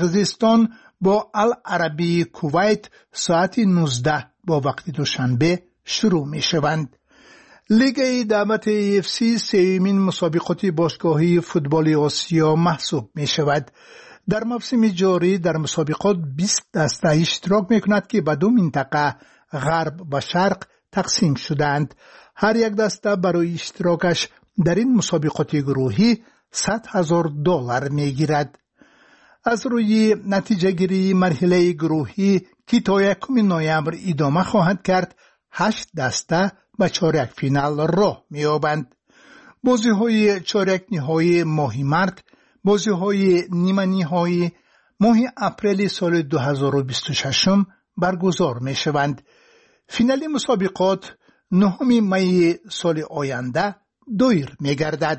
قرقیزستان با العربی کویت ساعت 19 با وقت دوشنبه شروع می شوند. لیگ دعوت AFC سومین مسابقات باشگاهی فوتبال آسیا محسوب می شود. در موسم جاری در مسابقات 20 دسته اشتراک می کند که به دو منطقه غرب و شرق تقسیم شدند. هر یک دسته برای اشتراکش در این مسابقات گروهی $100,000 می گیرد. از روی نتیجه گیری مرحله گروهی که تا 1 نوامبر ادامه خواهد کرد 8 دسته به چهارک فینال راه می یابند. بازی های چهارک نهایی ماه مارس، بازی های نیمه نهایی ماه اپریل سال 2026 برگزار می شوند. فینال مسابقات 9 می سال آینده دایر می گردد.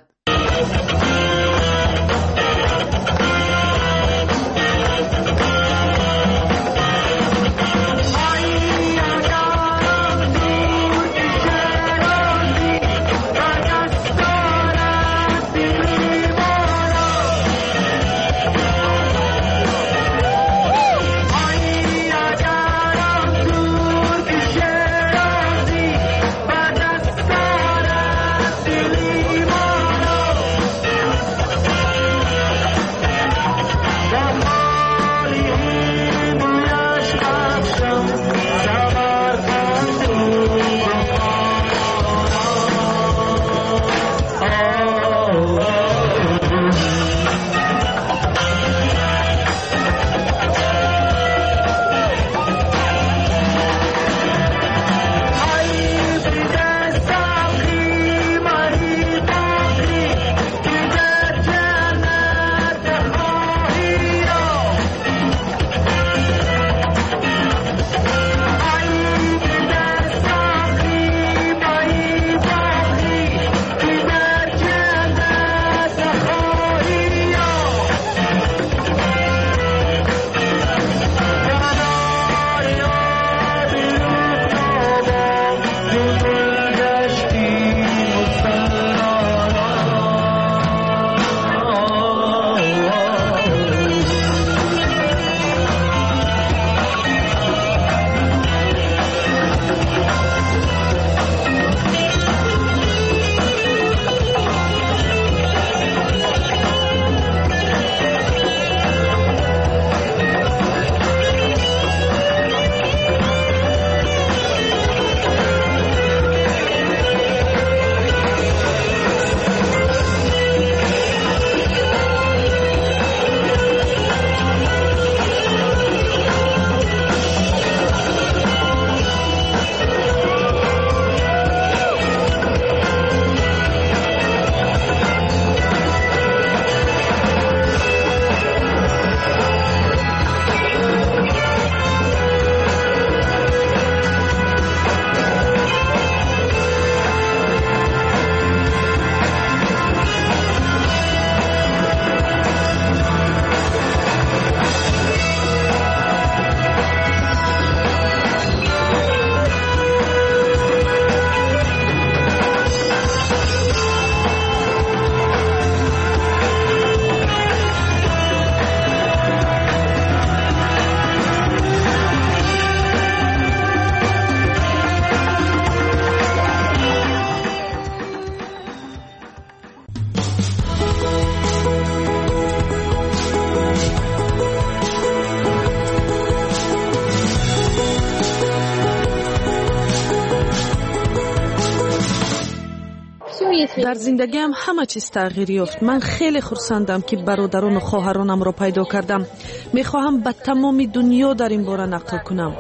در زندگیم همه چیز تغییر یافت. من خیلی خرسندم که برادران و خواهرانم را پیدا کردم. میخواهم به تمام دنیا در این باره نقل کنم.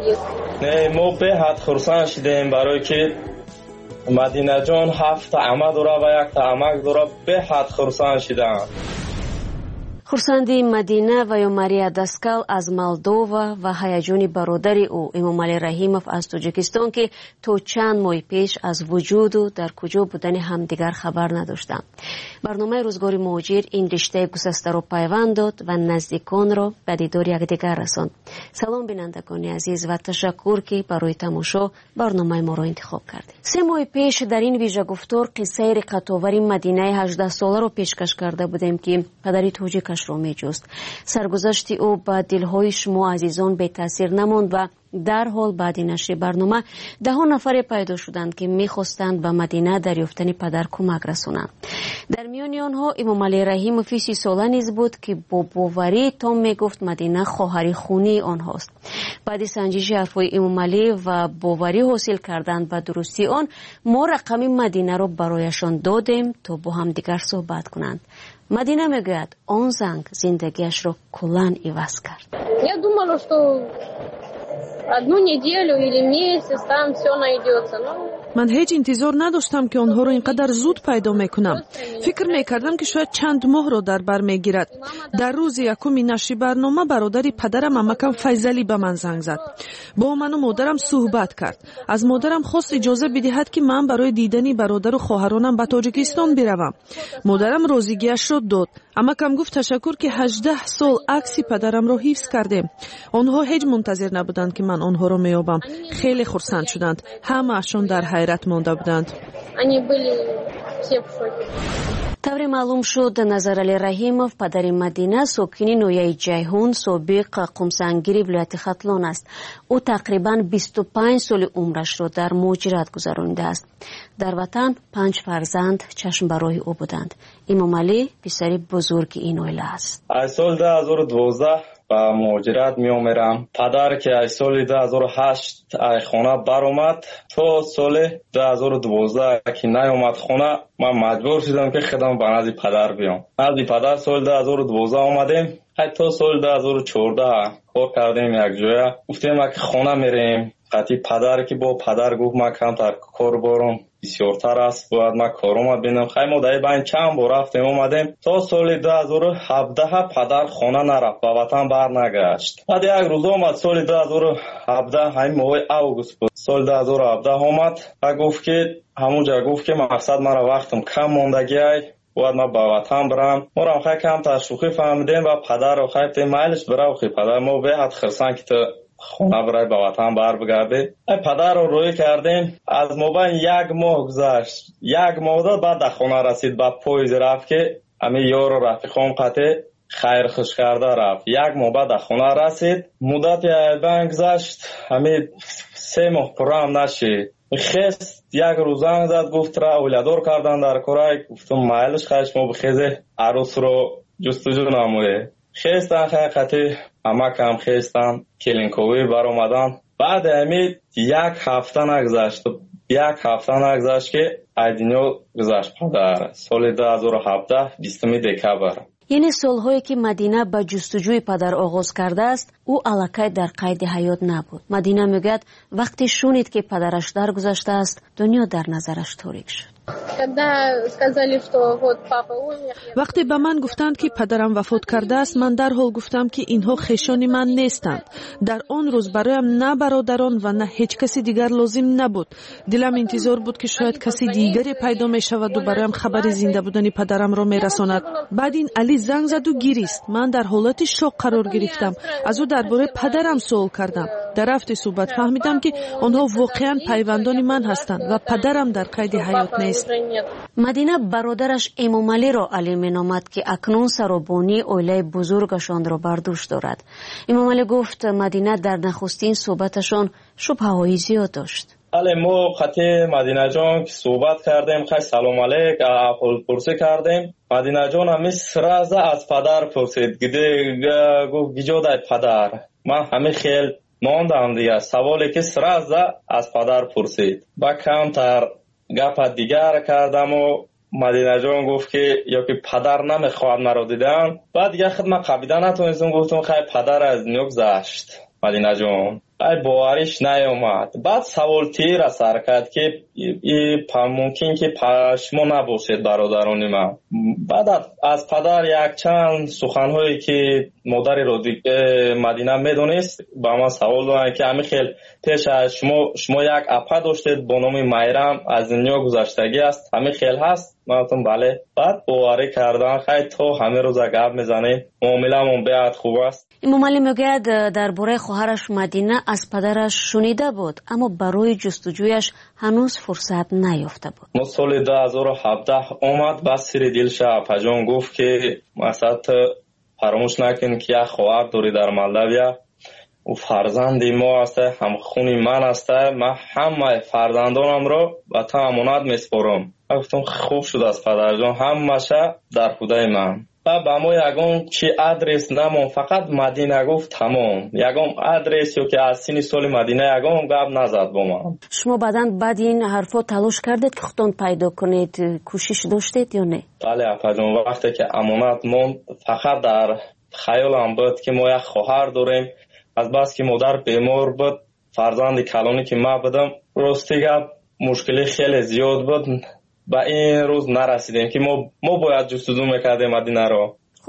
ما به حد خرسند شدیم برای که مدینه جان 7 عمه داره و 1 عمک داره. به حد خرسند شدم. خورسندی مدینه و یا ماریا داسکال از مالدووا و هیجان برادری او امامعلی رحیمов از تاجیکستان که تا چند ماه پیش از وجود و در کجا بودن همدیگر خبر نداشتند. برنامه روزگار مهاجر این رشته گسسته را پیوند داد و نزدیکان را به دیدار یکدیگر رساند. سلام بینندگان عزیز و تشکر که برای تماشا برنامه ما را انتخاب کردید. 3 ماه پیش در این ویژه گفتار قصه رقت‌آور مدینه 18 ساله را پیشکش کرده بودیم که پدری تاجیک صورتش را می‌جست. سرگذشت او با دلهای شما عزیزان بی تاثیر نماند و در حال بعد نشر برنامه 10 نفر پیدا شدند که می‌خواستند به مدینه دریافتن پدر کمک رسانند. در میان آنها امام علی رحیموف 30 ساله نیز بود که با باوری تام میگفت مدینه خواهر خونی آنهاست. بعد سنجش حرفهای امام علی و باوری حاصل کردن به درستی آن، ما رقم مدینه را برایشان دادیم تا با هم دیگر صحبت کنند. مدینه میگوید آن زنگ زندگیش را کلاً عوض کرد. Я думала, что одну неделю или месяц там все найдется. من هیچ انتظار نداشتم که آنها رو اینقدر زود پیدا میکنم. فکر میکردم که شاید چند ماه رو در بر میگیرد. در روز یکم نشر برنامه برادری پدرم عمکم فیضلی به من زنگ زد. با من و مادرم صحبت کرد. از مادرم خواست اجازه بدهد که من برای دیدن برادر و خواهرانم به تاجیکستان بروم. مادرم راضیگیش را داد. عمکم گفت تشکر که 18 سال عکس پدرم را حفظ کردیم. آنها هیچ منتظر نبودند که من آنها را میابم. خیلی خرسند شدند. همه‌شان در حیرت مانده بودند. طور معلوم شد نظرعلی رحیموف پدر مدینه ساکن نویه جیهون سابق قمسنگیری ولایت ختلان است. او تقریبا 25 سال عمرش را در مهاجرت گذرانیده است. در وطن 5 فرزند چشم برای او بودند. امام علی پسر بزرگ این عائله است. از سال 2012 با مهاجرت می آمرم. پدر که از سال 2008 از خانه برآمد تا سال 2012 که نیامد خانه، من مجبور شدم که خودم به نزد پدر بیام. نزد پدر سال 2012 آمدیم. حتی سال 2014 کار کردیم یک جایه. گفتیم که خانه میریم. قطعی پدر که با پدر گفت من کمتر کار بارم بسیارتر است، باید من کارم ببینم. خیلی ما در این چند بار رفتیم اومدیم تا سال 2017 پدر خانه نرفت و وطن برنگشت. بعد یک روز آمد سال 2017 همین ماه اوگوست بود. سال 2017 آمد و گفت که همونجا گفت که مقصد مرا وقتم کم ماندگی باید من با وطن برم. ما را خیلی کم تشویقی فهمیدیم و پدر رو خیلی میلش برای خیلی پدر ما به حد خرسان که تو خونه برای به وطن بر بگرده. پدر رو روی کردیم. از مابین 1 ماه گذشت. 1 ماه داد بعد در خونه رسید. بعد پویز رفت که همین یار و رفیقام قطع خیر خوش کرده رفت. 1 ماه بعد در خونه رسید. مدت بین گذشت. همین 3 ماه پرام نشید. خیست 1 روز زنگ زد گفت را اولادور کردن در کره. گفتم مایلش خیش ما بخیزه عروس رو جستجو نموده. خیستن حقیقتی همه کم خیستن کلینکوی بر اومدن. بعد همین 1 هفته نگذشت. 1 هفته نگذشت که ایدینو گذشت پدر. سال 2017 20 دکبر. یعنی سالهایی که مدینه به جستجوی پدر آغاز کرده است، او الکی در قید حیات نبود. مدینه میگوید وقتی شنید که پدرش درگذشته است، دنیا در نظرش تاریک شد. وقتی به من گفتند که پدرم وفات کرده است، من در حال گفتم که اینها خویشان من نیستند. در آن روز برایم نه برادران و نه هیچ کسی دیگر لازم نبود. دلم انتظار بود که شاید کسی دیگری پیدا می شود و برایم خبر زنده بودن پدرم را می رساند. بعد این علی زنگ زد و گریست. من در حالت شوق قرار گرفتم. از او درباره پدرم سوال کردم. در رفت صحبت فهمیدم که آنها واقعا پیوندان من هستند و پدرم در قید حیات نیست. مدینه برادرش امام علی را علی مینامد که اکنون سرابانی عائله بزرگشان را بر دوش دارد. امام علی گفت مدینه در نخستین صحبتشان شبهه‌های زیاد داشت. ما خطی مدینه جان که صحبت کردیم، خیلی سلام علیک احوال پرسی کردیم. مدینه جان همی سرازه از پدر پرسید. گفت گجاده پدر. من همی خیلی ماندم دیگه. سوالی که سرازه از پدر پرسید. با کمتر گپ دیگر کردم و مدینه جان گفت که یا که پدر نمیخواد مرا دیدن. بعد دیگه خدمت قبیده نتونستم. گفتم خیلی پدر از نگذشت. مدینه جان ای باوریش نیامد. بعد سوال تیر از سر کرد که ممکن که شما نباشید برادران من. بعد از پدر یک چند سخنهایی که مادری رو مدینه میدونست با من سوال دارن که همین خیلی پیش از شما یک اپا داشتید با نام میرم از دنیا گذشتگی است، همین خیلی هست؟ من بله. بعد باوری کردن خیلی تو همه روز گپ میزنه. معامله‌مون بیاد خوب است. امام علی میگوید درباره خواهرش مدینه از پدرش شنیده بود اما برای جستجویش هنوز فرصت نیافته بود. ما سال 2017 اومد بس سری دلش اپا جان گفت که مثلا فراموش نکن که یک خواهر داری در مالداویا و فرزندی ما است، هم خونی من است. من همه فرزندانم رو به تو امانت میسپارم. گفتم خوب شد از پدر جان، همه‌شه در خدای من. با ما یگان چی آدرس نمون، فقط مدینه گفت تمام. یگان آدرس یا که از سین سال مدینه یگان گپ نزد با من. شما بعد این حرفا تلاش کردید که خودتون پیدا کنید، کوشش داشتید یا نه؟ بله اپا جان، وقتی که امانت موند فقط در خیالم بود که ما یک خواهر داریم. از بس که مادر بیمار بود، فرزند کلانی که ما بودم، راستی گپ مشکلی خیلی زیاد بود. با این روز نرسیدیم که ما باید جستجو میکردیم مدینه رو. خب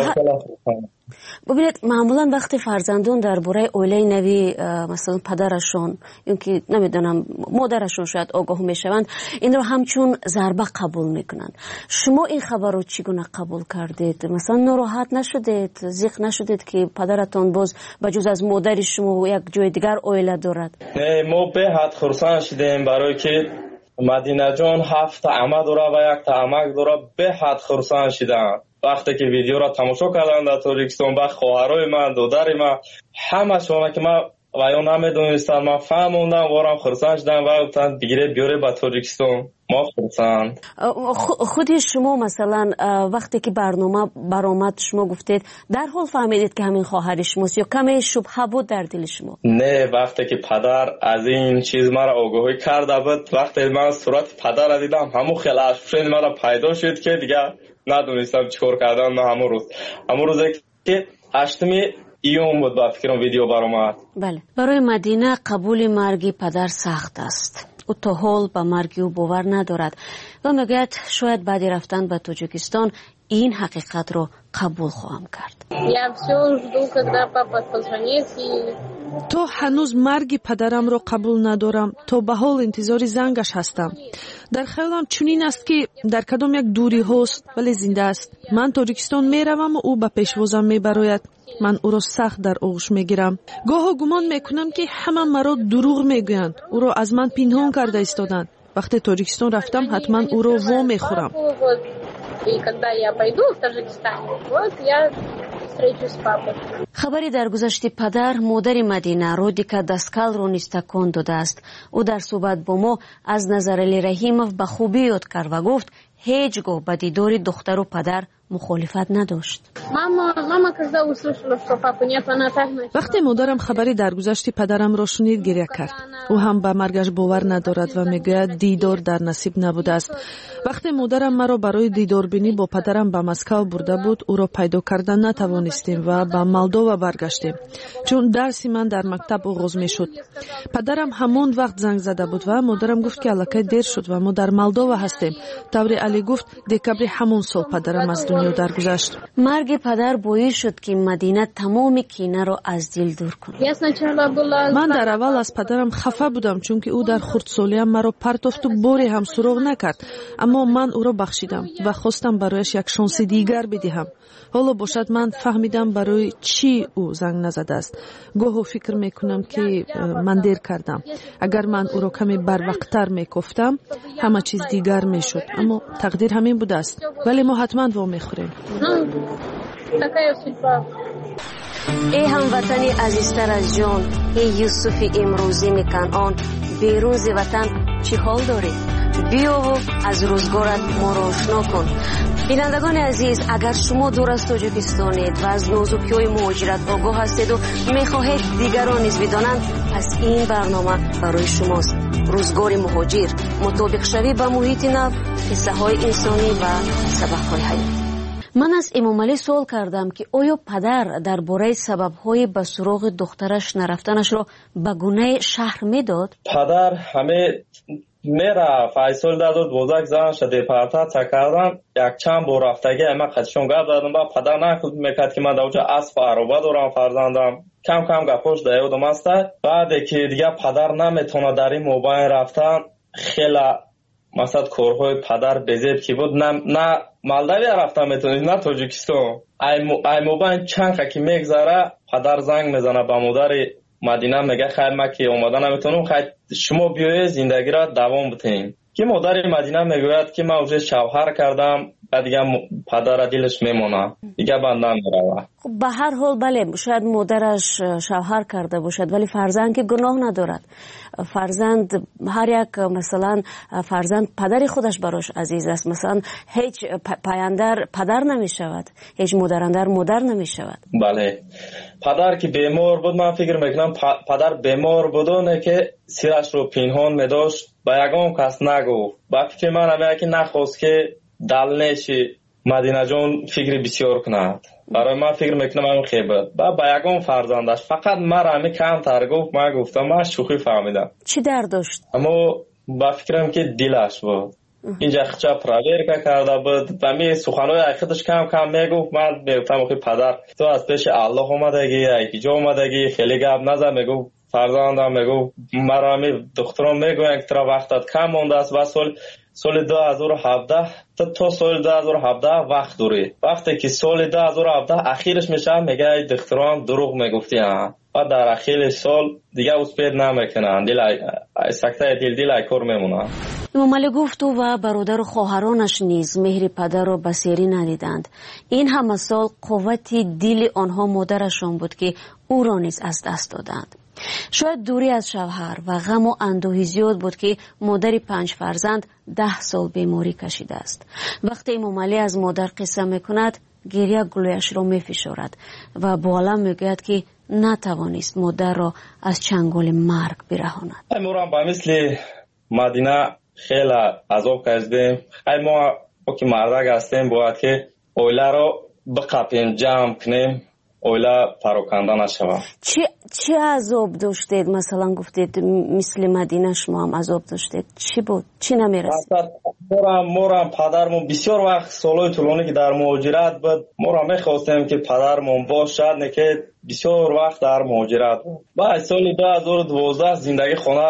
ببینید معمولا وقتی فرزندان درباره اوله نوی مثلا پدرشون یا که نمیدونم مادرشون شاید آگاه میشوند، این رو همچون ضربه قبول میکنن. شما این خبر رو چگونه قبول کردید؟ مثلا ناراحت نشدید، ضیق نشدید که پدرتون باز بجز از مادر شما یک جای دیگر اوله دارد؟ نه، ما به حد خرسان شدیم برای که مدینه جان 7 عمه داره و 1 عمک داره. به حد خرسان شدم وقتی که ویدیو را تماشا کردم در تاجیکستان. با خواهرای من، دادر من، همه شما که من و یا نمیدونستم، من فهموندم وارم خرسان شدم و گفتن بگیره بیاره به تاجیکستان. ما خرسان. خودی شما مثلا وقتی که برنامه برآمد شما گفتید در حال فهمیدید که همین خواهر شماست یا کمی شبهه بود در دل شما؟ نه، وقتی که پدر از این چیز مرا آگاهی کرده بود، وقتی من صورت پدر را دیدم همون خیلی اشفشن مرا پیدا شد که دیگه ندونستم چیکار کردم. همون روز که 8 ایون بود با فکرم ویدیو برآمد. بله، برای مدینه قبول مرگ پدر سخت است. او تا حال به مرگ او باور ندارد و میگوید شاید بعد رفتن به تاجیکستان این حقیقت رو قبول خواهم کرد. تو هنوز مرگ پدرم رو قبول ندارم، تو به حال انتظار زنگش هستم. در خیالم چنین است که در کدام یک دوری هست ولی زنده است. من تاجیکستان میروم و او به پیشوازم میبراید. من او را سخت در آغوش میگیرم. گاه گمان میکنم که همه مرا دروغ میگویند، او را از من پنهان کرده ایستادند. وقتی تاجیکستان رفتم حتما او را وا میخورم. خبری در گذشت پدر مادر مدینه رودیکا داسکال رو نیز تکان داده است. او در صحبت با ما از نظر علی رحیموف به خوبی یاد کرد و گفت هیچگاه به دیدار دختر و پدر مخالفت نداشت. وقتی مادرم خبری درگذشت پدرم را شنید گریه کرد. او هم به مرگش باور ندارد و میگوید دیدار در نصیب نبوده است. وقتی مادرم مرا برای دیدار بینی با پدرم به مسکو برده بود، او را پیدا کردن نتوانستیم و به مالدووا برگشتیم، چون درسی من در مکتب آغاز میشد. پدرم همون وقت زنگ زده بود و مادرم گفت که الکی دیر شد و ما در مالدووا هستیم. طوری علی گفت دکبر همون سال پدرم از دنیا درگذشت. مرگ پدر باعث شد که مدینه تمام کینه را از دل دور کند. من در اول از پدرم خفه بودم چون که او در خردسالیم مرا پرتافت و باری هم سراغ نکرد، اما من او را بخشیدم و خواستم برایش یک شانس دیگر بدهم. حالا باشد من فهمیدم برای چی او زنگ نزده است. گاهی فکر میکنم که من دیر کردم. اگر من او را کمی بروقتر میگفتم همه چیز دیگر میشد، اما تقدیر همین بوده است. ولی ما حتما وا میخوریم. ای هموطنی عزیزتر از جان، ای یوسف امروزی کنعان، بیرون ز وطن چی حال داری؟ بیا و از روزگارت ما را آشنا کن. بینندگان عزیز، اگر شما دور از تاجیکستانید و از نازکی‌های مهاجرت آگاه هستید و میخواهید دیگران نیز بدانند، پس این برنامه برای شماست. روزگار مهاجر، مطابق شوی به محیط نو، قصه های انسانی و سبق‌های حیات. من از امام علی سوال کردم که آیا پدر درباره سبب‌های به سراغ دخترش نرفتنش را به گونه شهر میداد؟ پدر همه میره فیصل داد بزرگ زن شده پرتا کردن. یک چند بار رفتگی اما خودشون گپ دادم با پدر نخود میکرد که من دوجا اسب عربه دارم فرزندم. کم کم گپاش دیودم است. بعد که دیگه پدر نمیتونه در این موبایل رفتن، خیلی مثلا کارهای پدر بزرگ کی بود، نه مالداویا رفتم میتونید نه تاجیکستان. ای موبایل چند که میگذره پدر زنگ میزنه به مادر مدینه میگه خیر ما که اومدن نمیتونم، خیر شما بیاید زندگی را دوام بدین. که مادر مدینه میگوید که من вже شوهر کردم، دیگه پدر دلش میمونه، دیگه بند نمیره. خب به هر حال بله شاید مادرش شوهر کرده باشد ولی فرزند که گناه ندارد. فرزند هر یک مثلا فرزند پدری خودش براش عزیز است. مثلا هیچ پایندر پدر نمی شود، هیچ مادراندر مادر نمی شود. بله پدر که بیمار بود من فکر میکنم پدر بیمار بودونه که سیرش رو پنهان میداشت با یگان کس نگفت. با فکر من همه که نخواست که دلنش مدینه جان فکر بسیار کند. برای من فکر میکنم همین خیبت با یگان فرزندش فقط من همه کم تر گفت. من گفتم من شوخی فهمیدم. چی درد داشت؟ اما با فکرم که دلش بود اینجا خچا پراویر کرده بود و می سخنهای خودش کم کم میگفت. من میگفتم که پدر تو از پیش الله اومدگی ایجا اومدگی خیلی گپ نزن. میگفت فرزندم میگفت مرا می دخترم میگوین که ترا وقتت کم مونده است و سال 2017 تا سال 2017 وقت دوری. وقتی که سال 2017 اخیرش میشه میگه ای دختران دروغ میگفتی ها و در اخیر سال دیگه اسپید نمیکنن. دل سکته دل کار میمونه. امام علی گفت و برادر و خواهرانش نیز مهر پدر را بسیاری ندیدند. این همه سال قوت دل آنها مادرشان بود که او را نیز از دست دادند. شاید دوری از شوهر و غم و اندوهی زیاد بود که مادر 5 فرزند 10 سال بیماری کشیده است. وقتی امام علی از مادر قصه میکند گریه گلویش را میفشارد و با علم میگوید که نتوانست مادر را از چنگال مرگ برهاند. ما با مثل مدینه خیلی عذاب کشیدیم. ما که مردک هستیم باید که اوله را بقپیم جمع کنیم اوله پراکنده نشود. چی عذاب داشتید؟ مثلا گفتید مثل مدینه شما هم عذاب داشتید. چی بود؟ چی نمیرسید؟ مورم پدرمون بسیار وقت سالهای طولانی که در مهاجرت بود مورم میخواستیم که پدرمون باشد نه که بسیار وقت در مهاجرت بود. بعد سال 2012 زندگی خونه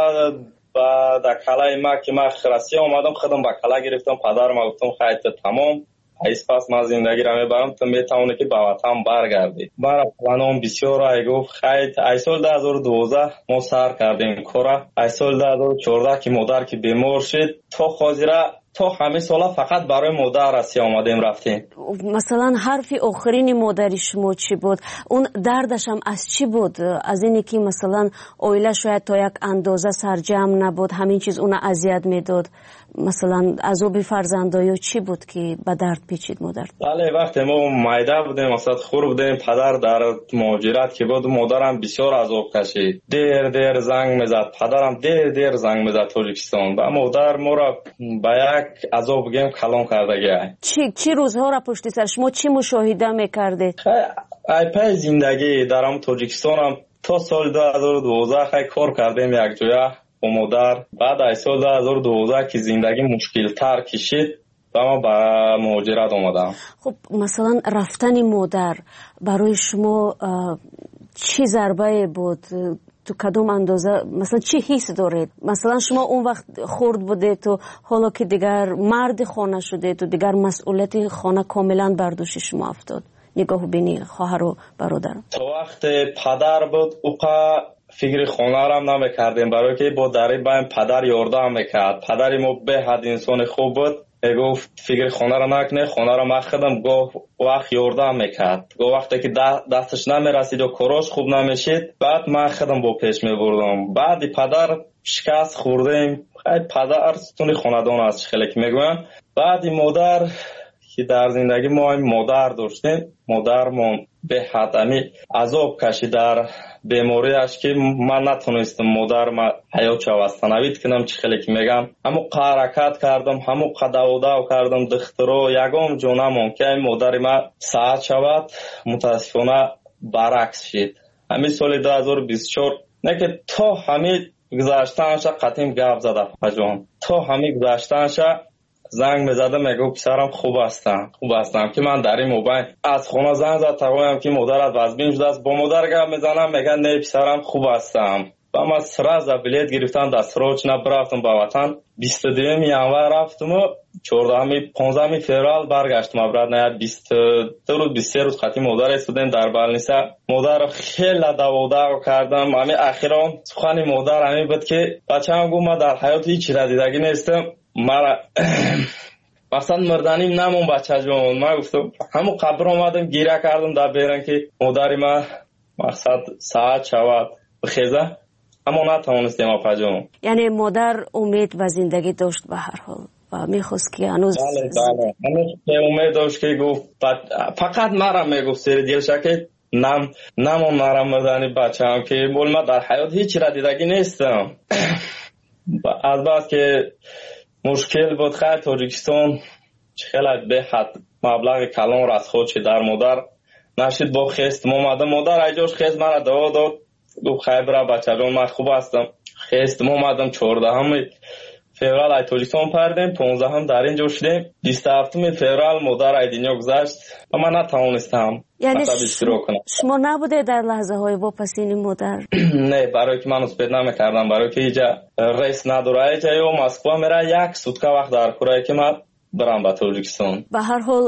و در کلای ما که من خرسی آمدم خودم با کلا گرفتم. پدرم گفتم خیلی تمام ایس پس من زندگی را میبرم تو میتونی که به وطن برگردی. برای پلانم بسیار رای گفت خیلی ای سال 2012 ما سر کردیم کارا. ای سال 2014 که مادر که بیمار شد تا خاطره تا همه سالا فقط برای مادر رسیا آمدیم رفتیم. مثلا حرف آخرین مادری شما چی بود؟ اون دردش هم از چی بود؟ از اینی که مثلا اویله شاید تا یک اندازه سرجم نبود همین چیز اون اذیت میداد؟ مثلا عذاب فرزندایی چی بود که به درد پیچید مادر؟ بله وقتی ما مایده بودیم مثلا خور بودیم پدر در مهاجرت که بود مادرم بسیار عذاب کشید. دیر زنگ میزد پدرم دیر زنگ میزد تاجیکستان و مادر ما را به یک عذاب گیم کلان کرده. چی روزها را پشت سر شما چی مشاهده میکردید؟ ای پای زندگی درام تاجیکستان هم تا سال 2012 خیلی کار کردیم یک جویا با مادر. بعد ای سال 2012 که زندگی مشکل تر کشید و ما به مهاجرت آمدم. خب مثلا رفتن مادر برای شما چی ضربه بود؟ تو کدوم اندازه مثلا چی حس دارید؟ مثلا شما اون وقت خرد بوده تو حالا که دیگر مرد خانه شده تو دیگر مسئولیت خانه کاملا بر دوش شما افتاد. نگاه بینی خواهر و برادر تو وقت پدر بود اوقا فکر خانه را هم نمیکردیم برای که با دری بایم پدر یاردم میکرد. پدری ما به حد انسان خوب بود گفت فکر خانه را نکنه خانه را مخدم گفت وقت یاردم میکرد. گفت وقتی که دستش نمیرسید و کاراش خوب نمیشید بعد من خودم با پیش میبردم. بعد پدر شکست خوردیم. خیلی پدر ستون خاندان است خیلی که میگویم. بعد مادر که در زندگی ما مادر داشتیم مادرمون به حد عذاب کشید در بیماریش که من نتونستم مادر ما حیات شوستنوید کنم چه خیلی که میگم همو حرکت کردم همو قداوداو کردم دخترو یگام جونم که مادر ما ساعت شود متاسفانه برعکس شد. همین سال 2024 نه که تا همین گذاشتنش قطعیم گپ زده فجان تا همین گذاشتنش زنگ میزده میگه پسرم خوب هستم که من در این موبایل از خونه زنگ زد تقویم که مادرت وزبین شده است با مادر گپ میزنم میگه نه پسرم خوب هستم. و من سراز بلیت گرفتم دستروچ نبرفتم به وطن 22 ینور رفتم و 15 فوریه برگشتم برات نه 22 روز 23 روز خاطی مادر استودن در بالنیسا مادر خیلی داودا کردم. همین اخیرا سخن مادر همین بود که بچه‌م گفت من در حیات هیچ چیز دیدگی نیستم مرا مثلا مردنیم نمون بچه جون. من گفتم همون قبر آمدم گیره کردم در بیرن که مادری من مقصد ساعت شود بخیزه، اما نتوانستیم اپا جون. یعنی مادر امید و زندگی داشت به هر حال و میخواست که هنوز بله هنوز امید داشت که گفت فقط مرا میگفت سر دیلش که نمون مرا مردنی بچه هم که بول من در حیات هیچی را دیدگی نیستم. از بعد که مشکل بود خیلی تاجیکستان خیلی به حد مبلغ کلان را از خودش در مادر نشید با خست مامده مادر ایجاش خست مرا دوا داد گفت خیلی برا بچه جان من خوب هستم. خست مامدم 14 فеврал ای تاجیکستان پردیم، 15 هم در اینجا شدیم، 27 فеврал مادر ای دنیا گذشت و من نتوانستم یعنی شما نبوده در لحظه های واپسین مادر؟ نه، برای که من اثبات نمیکردم، برای که اینجا ریس نداره، اینجا یا مسکو میره 1 سوتکه وقت در کورایی که من برم به تاجیکستان. به هر حال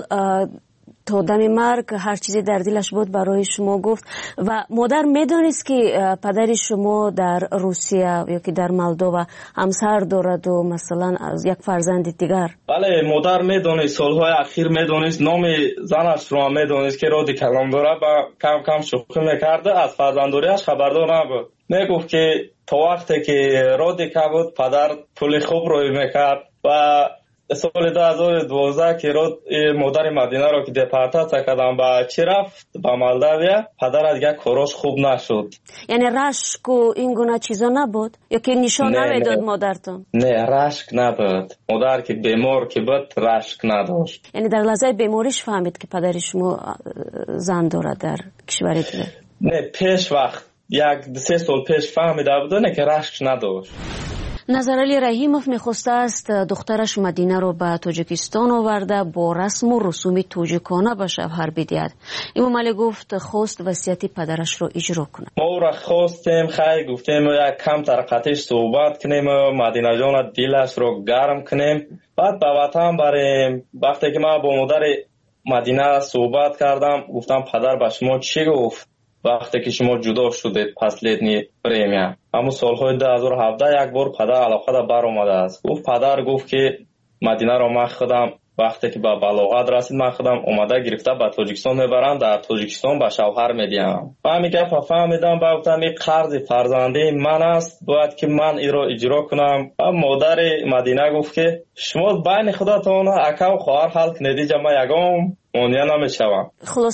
تا دم مرگ هر چیزی در دلش بود برای شما گفت. و مادر میدونست که پدر شما در روسیه یا که در مالدووا همسر دارد و مثلا از یک فرزند دیگر؟ بله مادر میدونست، سالهای اخیر میدونست، نام زنش رو میدونست که رادی کلام داره و کم کم شوخی میکرده، از فرزنداریش خبردار نبود. میگفت که تا وقتی که رادی که بود پدر پول خوب روی میکرد و سال 2012 که مادر مدینه رو که دپارتاسیا کردن با چی رفت با مالداویا، پدر دیگه کاراش خوب نشد. یعنی رشک و این گونه چیزا نبود یا که نشان نمیداد مادرتون؟ نه رشک نبود، مادر که بیمار که بود رشک نداشت. یعنی در لحظه بیماریش فهمید که پدر شما زن داره در کشور دیگه؟ نه پیش وقت 1-3 سال پیش فهمیده بود نه که رشک نداشت. نظرعلی رحیموف میخواسته است دخترش مدینه رو به تاجیکستان آورده با رسم و رسوم تاجیکانه به شوهر بدهد. امام علی گفت خواست وصیت پدرش رو اجرا کنه. ما را خواستیم خیلی گفتیم یک کم ترقتش صحبت کنیم، مدینه جان دلش رو گرم کنیم، بعد به وطن بریم. وقتی که من با مادر مدینه صحبت کردم گفتم پدر به شما چی گفت وقتی که شما جدا شدید پس لیدنی پریمیا؟ همون سالهای 2017 یک بار پدر علاقه دا بر اومده است. گفت پدر گفت که مدینه رو من خودم وقتی که به بلاغت رسید من خودم اومده گرفته به تاجیکستان میبرم، در تاجیکستان به شوهر میدیم. من میگم فهمیدم گفتم این قرض فرزندی من است، باید که من این رو اجرا کنم. مادر مدینه گفت که شما بین خودتون اکا و خواهر حل کنید، ما یگام مونیا نمیشوم.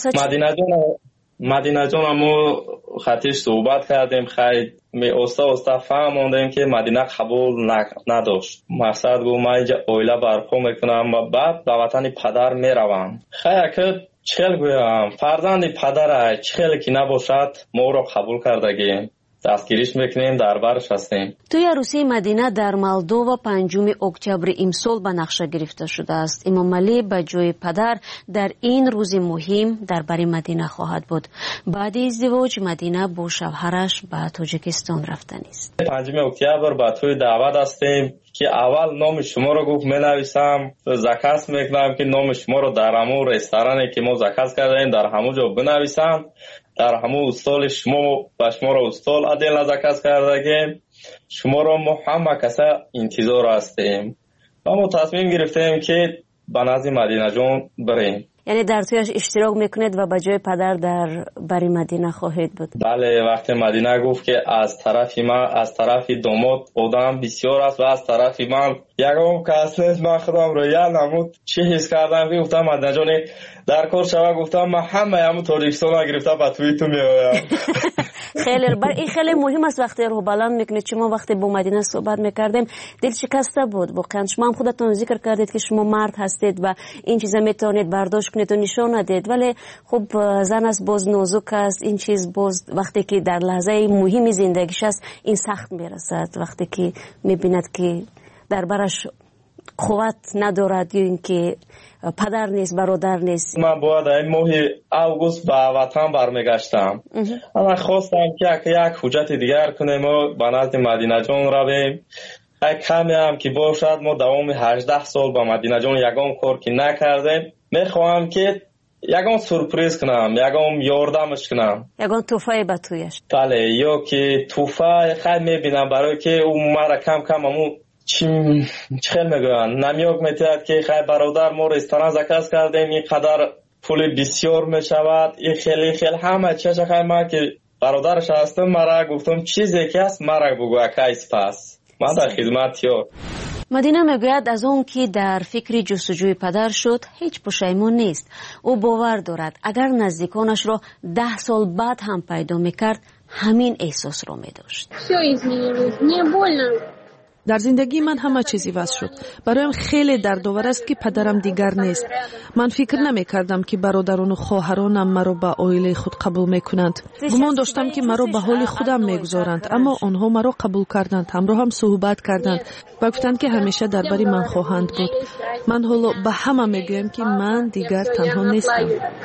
مدینه جان همو خطیش صحبت کردیم، خیلی استا فهموندیم که مدینه قبول نداشت. مقصد گفت من اینجا اویله برپا میکنم و بعد به وطن پدر میروم. خیلی که چخیل گویم فرزند پدر چخیل که نباشد ما رو قبول کردگیم، دستگیریش میکنیم، در برش هستیم. توی عروسی مدینه در مالدووا 5 اکتبر امسال به نقشه گرفته شده است. امام علی به جای پدر در این روز مهم در بر مدینه خواهد بود. بعد ازدواج مدینه با شوهرش به تاجیکستان رفتن است. 5 اکتبر به توی دعوت هستیم که اول نام شما رو گفت مینویسم، زکات میکنم که نام شما رو در همون رستورانی که ما زکات کردیم در همون جا بنویسم، در همون استال شما و شما رو استال عدل نزکت کردگیم، شما رو ما همه کسا انتظار هستیم و ما تصمیم گرفتیم که به نزد مدینه جان بریم. یعنی در تویش اشتراک میکنید و به جای پدر در بری مدینه خواهید بود؟ بله، وقتی مدینه گفت که از طرف من از طرف داماد آدم بسیار است و از طرف من یکم کس نیست، من خودم رو یاد نمود چی حس کردم. گفتم مدینه جان در کار شوه، گفتم من همه همون تاجیکستان گرفته به توی تو میایم. این خیلی مهم است وقتی رو بلند میکنید. شما وقتی با مدینه صحبت میکردیم دل شکسته بود واقعا. شما هم خودتون ذکر کردید که شما مرد هستید و این چیزا میتونید برداشت کنید و نشون ندید، ولی خب زن است باز نازک است. این چیز باز وقتی که در لحظه مهم زندگیش است این سخت میرسد، وقتی که میبیند که در برش قوت ندارد یا اینکه پدر نیست برادر نیست. من باید این ماه اوگوست به وطن برمیگشتم. اما خواستم که یک حجت دیگر کنیم و به نزد مدینه جان رویم. کمی هم که باشد ما دوام 18 سال با مدینه جان یگام کار که نکردیم. میخواهم که یگام سورپریز کنم، یگام یاردمش کنم، یگام توفای به تویش. بله، یا که توفای خیلی میبینم برای که اون مرا کم کم همون چی خیلی میگویند نمیوک میتید که خیلی برادر ما رستوران زکاز کردیم اینقدر پول بسیار میشود این خیلی همه چیز خیلی ما که برادرش هستم مرا گفتم چیزی که است مرا بگو کیس پس من در خدمت یار. مدینه میگوید از اون که در فکر جستجوی پدر شد هیچ پشیمون نیست. او باور دارد اگر نزدیکانش را 10 سال بعد هم پیدا میکرد همین احساس را میداشت. در زندگی من همه چیزی واسه شد. برایم خیلی دردآور است که پدرم دیگر نیست. من فکر نمی کردم که برادران و خواهرانم مرا به عائله خود قبول میکنند. گمان داشتم که مرا به حال خودم میگذارند، اما آنها مرا قبول کردند، همراه هم صحبت کردند و گفتند که همیشه درباره من خواهند بود. من حالا به همه میگویم که من دیگر تنها نیستم.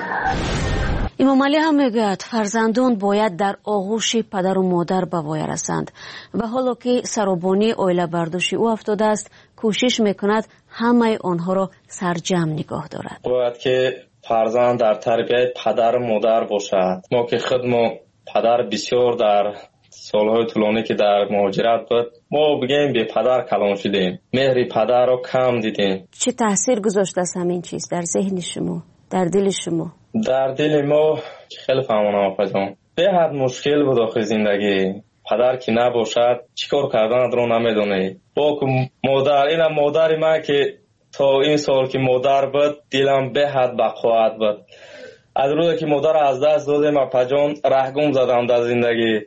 امام علی هم میگوید فرزندان باید در آغوش پدر و مادر به وای رسند و حالا که سرابانی عائله برداشت او افتاده است کوشش میکند همه آنها را سرجم نگاه دارد. باید که فرزند در تربیت پدر و مادر باشد. ما که خودمون پدر بسیار در سالهای طولانی که در مهاجرت بود ما بگیم به پدر کلان شدیم، مهر پدر رو کم دیدیم. چه تاثیر گذاشته است همین چیز در ذهن شما، در دل شما؟ در دل ما خیلی فهمانه آفدان به حد مشکل بود آخر زندگی. پدر که نباشد چیکار کردن رو نمیدونه. با مادر اینم مادر من که تا این سال که مادر بود دلم به حد بقوت بود. از روزی که مادر از دست دادم اپا رهگم زدم در زندگی.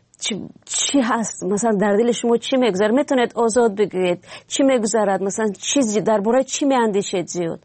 چی هست مثلا در دل شما چی میگذره؟ میتونید آزاد بگویید چی میگذرد؟ مثلا چیزی درباره چی میاندیشید زیاد؟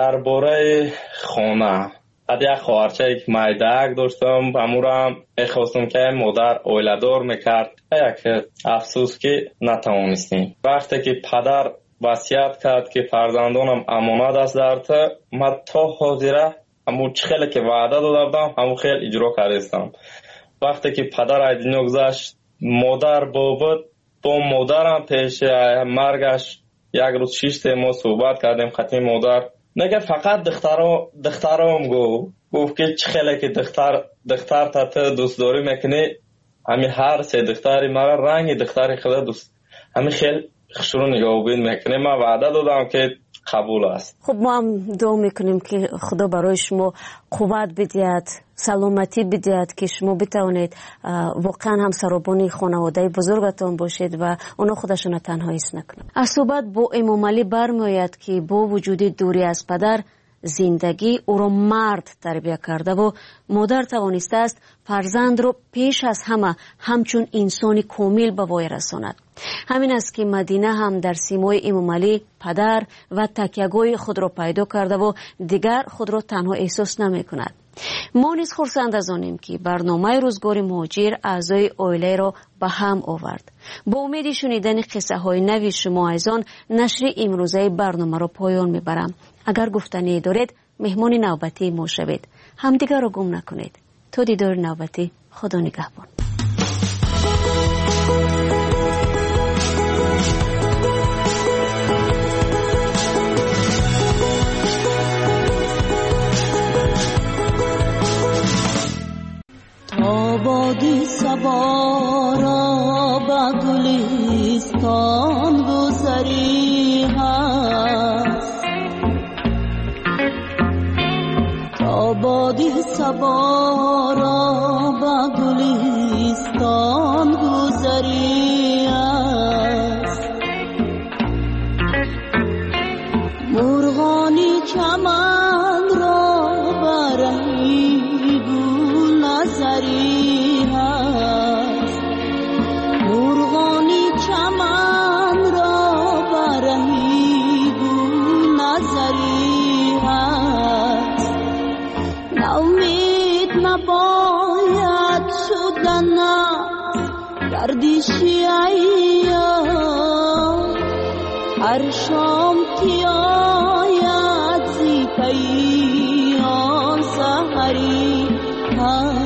درباره خانه. یک خواهرچه یک مایدک داشتم امورم میخواستم که مادر اویلدار میکرد. یک افسوس که نتوانستیم. وقتی که پدر وصیت کرد که فرزندانم امانت است در تو، من تا حاضره همون خیلی که وعده داده بودم همون خیلی اجرا کردم. وقتی که پدر از دنیا گذشت مادر بود با مادرم پیش مرگش یک روز 6 ما صحبت کردیم. خطی مادر نگه فقط دخترام گفت که چه خیلی که دختر تا دوست داری میکنی همین هر سه دختری مرا رنگ دختری خیلی دوست همین خیلی خشرو نگاه بین میکنه. من وعده دادم که قبول است. خب ما هم دعا میکنیم که خدا برای شما قوت بدهد، سلامتی بدهد که شما بتوانید واقعا هم سرابانی خانواده بزرگتان باشید و اونا خودشون تنها حس نکنند. از صحبت با امام علی برمیآید که با وجود دوری از پدر زندگی او را مرد تربیت کرده و مادر توانسته است فرزند را پیش از همه همچون انسانی کامل به وای رساند. همین است که مدینه هم در سیمای امام علی پدر و تکیه‌گاه خود را پیدا کرده و دیگر خود را تنها احساس نمی کند. ما نیز خرسند از آنیم که برنامه روزگار مهاجر اعضای عائله را به هم آورد. با امید شنیدن قصه های نوی شما عزیزان نشر امروزه برنامه را پایان میبرم. اگر گفتنی دارید مهمان نوبتی ما شوید. همدیگر را گم نکنید. تا دیدار نوبتی، خدا نگهبان. آبادی صبا را به گلستان گذری هست. آبادی صبا را به گلستان گذری هست. مرغانی چمن را برهی گل نظری هست. مرغانی چمن را برهی گل نظری هست. نومید نباید شدن گردشی ایام. هر شام که آید زی پیام سحری